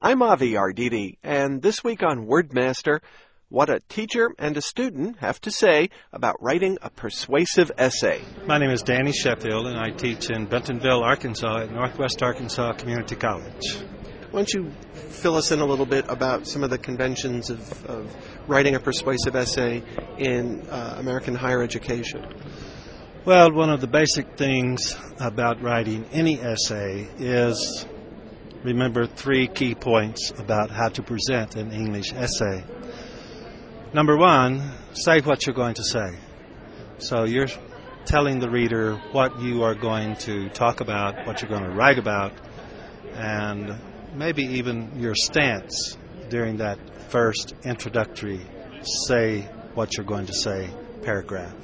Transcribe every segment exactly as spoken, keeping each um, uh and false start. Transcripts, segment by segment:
I'm Avi Arditi, and this week on Wordmaster, what a teacher and a student have to say about writing a persuasive essay. My name is Danny Sheffield, and I teach in Bentonville, Arkansas at Northwest Arkansas Community College. Why don't you fill us in a little bit about some of the conventions of, of writing a persuasive essay in uh, American higher education? Well, one of the basic things about writing any essay is remember three key points about how to present an English essay. Number one, say what you're going to say. So you're telling the reader what you are going to talk about, what you're going to write about, and maybe even your stance during that first introductory say what you're going to say paragraph.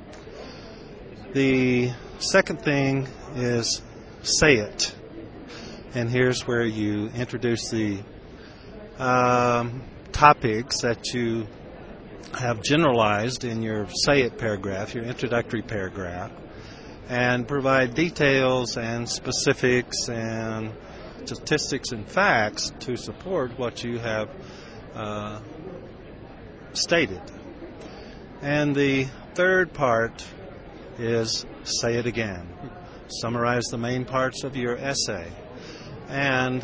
The second thing is say it. And here's where you introduce the um, topics that you have generalized in your say it paragraph, your introductory paragraph, and provide details and specifics and statistics and facts to support what you have uh, stated. And the third part is say it again. Summarize the main parts of your essay and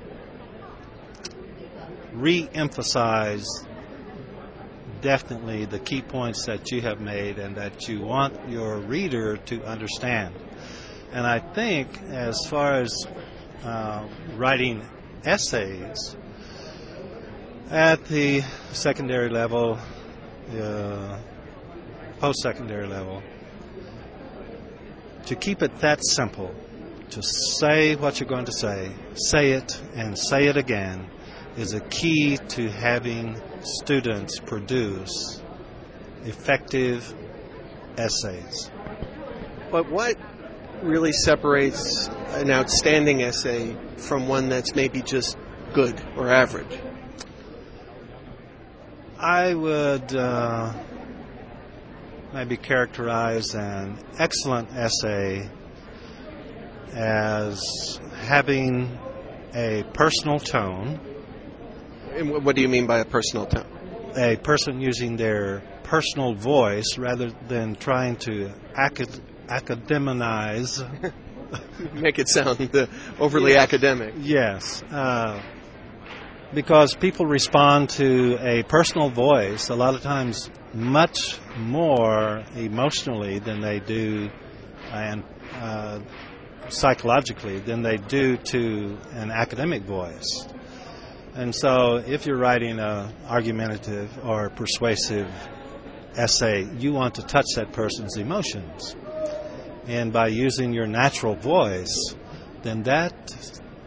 re-emphasize definitely the key points that you have made and that you want your reader to understand. And I think as far as uh, writing essays at the secondary level, uh, post-secondary level, to keep it that simple, to say what you're going to say, say it and say it again, is a key to having students produce effective essays. But what really separates an outstanding essay from one that's maybe just good or average? I would uh, maybe characterize an excellent essay as having a personal tone. And what do you mean by a personal tone? A person using their personal voice rather than trying to acad- academicize. Make it sound uh, overly yes. academic. Yes. Uh, because people respond to a personal voice a lot of times much more emotionally than they do and uh, psychologically than they do to an academic voice. And so if you're writing an argumentative or persuasive essay, you want to touch that person's emotions. And by using your natural voice, then that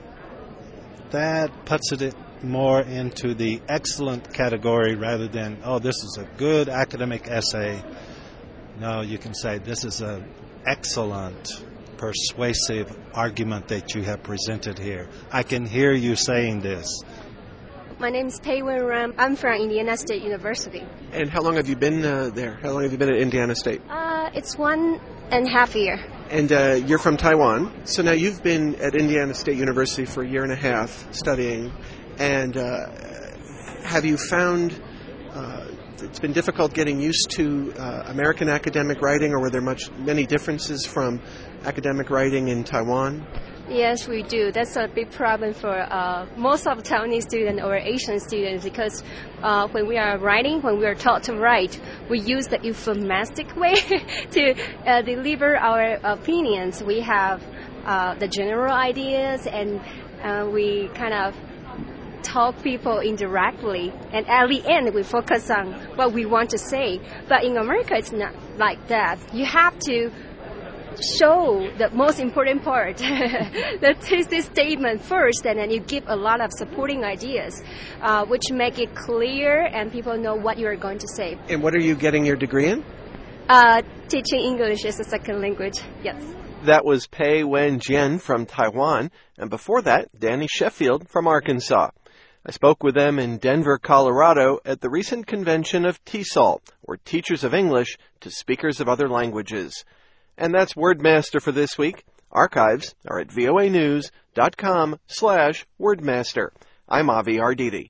that puts it more into the excellent category rather than, oh, this is a good academic essay. No, you can say this is an excellent persuasive argument that you have presented here. I can hear you saying this. My name is Taewon Ram. I'm from Indiana State University. And how long have you been uh, there? How long have you been at Indiana State? Uh, it's one and a half year. And uh, you're from Taiwan. So now you've been at Indiana State University for a year and a half studying. And uh, have you found uh, it's been difficult getting used to uh, American academic writing, or were there much many differences from academic writing in Taiwan? Yes, we do. That's a big problem for uh, most of Taiwanese students or Asian students because uh, when we are writing, when we are taught to write, we use the euphemistic way to uh, deliver our opinions. We have uh, the general ideas and uh, we kind of talk people indirectly, and at the end we focus on what we want to say. But in America, it's not like that. You have to show the most important part, the thesis statement first, and then you give a lot of supporting ideas, uh, which make it clear and people know what you are going to say. And what are you getting your degree in? Uh, teaching English as a second language, yes. That was Pei Wen Jian from Taiwan, and before that, Danny Sheffield from Arkansas. I spoke with them in Denver, Colorado at the recent convention of T S O L, or Teachers of English to Speakers of Other Languages. And that's Wordmaster for this week. Archives are at voanews.com slash Wordmaster. I'm Avi Arditi.